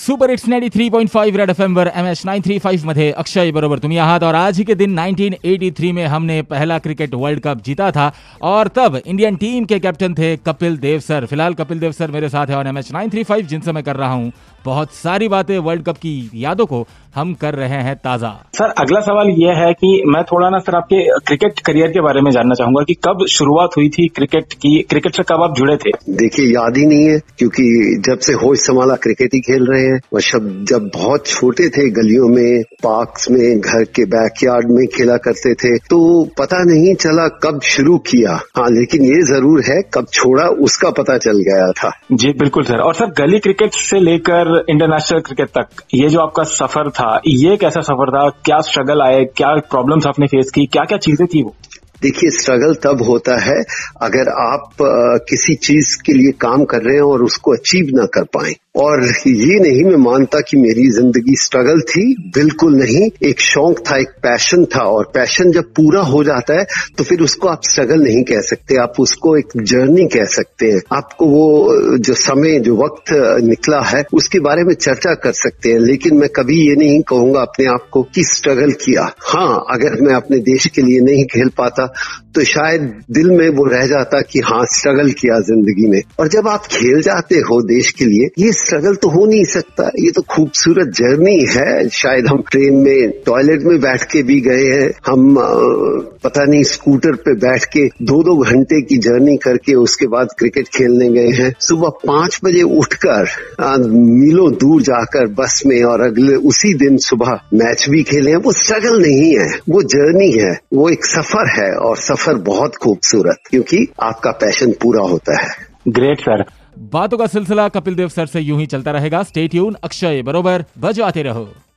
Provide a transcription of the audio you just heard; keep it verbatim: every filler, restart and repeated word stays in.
Super hits ninety three point five red F M वर M H nine three five मध्ये अक्षय बरोबर तुम्ही आहात और आज ही के दिन नाइनटीन एटी थ्री में हमने पहला क्रिकेट वर्ल्ड कप जीता था और तब इंडियन टीम के कैप्टन थे कपिल देव सर। फिलहाल कपिल देव सर मेरे साथ है और M H nine three five जिनसे मैं कर रहा हूँ बहुत सारी बातें वर्ल्ड कप की यादों को हम कर रहे हैं ताजा। सर अगला सवाल यह है कि मैं थोड़ा ना सर आपके क्रिकेट करियर के बारे में जानना चाहूंगा कि कब शुरुआत हुई थी क्रिकेट की, क्रिकेट से कब आप जुड़े थे? देखिए याद ही नहीं है क्योंकि जब से होश संभाला क्रिकेट ही खेल रहे हैं और जब जब बहुत छोटे थे गलियों में, पार्क्स में, घर के बैकयार्ड में खेला करते थे तो पता नहीं चला कब शुरू किया। हाँ लेकिन ये जरूर है कब छोड़ा उसका पता चल गया था। जी बिल्कुल सर। और सर गली क्रिकेट से लेकर इंटरनेशनल क्रिकेट तक ये जो आपका सफर था ये कैसा सफर था? क्या स्ट्रगल आए, क्या प्रॉब्लम्स आपने फेस की, क्या क्या चीजें थी वो? देखिए स्ट्रगल तब होता है अगर आप आ, किसी चीज के लिए काम कर रहे हैं और उसको अचीव ना कर पाए। और ये नहीं मैं मानता कि मेरी जिंदगी स्ट्रगल थी, बिल्कुल नहीं। एक शौक था, एक पैशन था और पैशन जब पूरा हो जाता है तो फिर उसको आप स्ट्रगल नहीं कह सकते, आप उसको एक जर्नी कह सकते हैं। आपको वो जो समय जो वक्त निकला है उसके बारे में चर्चा कर सकते हैं, लेकिन मैं कभी ये नहीं कहूंगा अपने आप को कि स्ट्रगल किया। हाँ अगर मैं अपने देश के लिए नहीं खेल पाता तो शायद दिल में वो रह जाता कि हाँ स्ट्रगल किया जिंदगी में। और जब आप खेल जाते हो देश के लिए ये स्ट्रगल तो हो नहीं सकता, ये तो खूबसूरत जर्नी है। शायद हम ट्रेन में टॉयलेट में बैठ के भी गए हैं, हम आ, पता नहीं स्कूटर पे बैठ के दो दो घंटे की जर्नी करके उसके बाद क्रिकेट खेलने गए हैं। सुबह पांच बजे उठकर मीलों दूर जाकर बस में और अगले उसी दिन सुबह मैच भी खेले हैं। वो स्ट्रगल नहीं है, वो जर्नी है, वो एक सफर है और सफर बहुत खूबसूरत क्योंकि आपका पैशन पूरा होता है। Great sir. बातों का सिलसिला कपिल देव सर से यूं ही चलता रहेगा। स्टे ट्यून, अक्षय बरोबर बजाते रहो।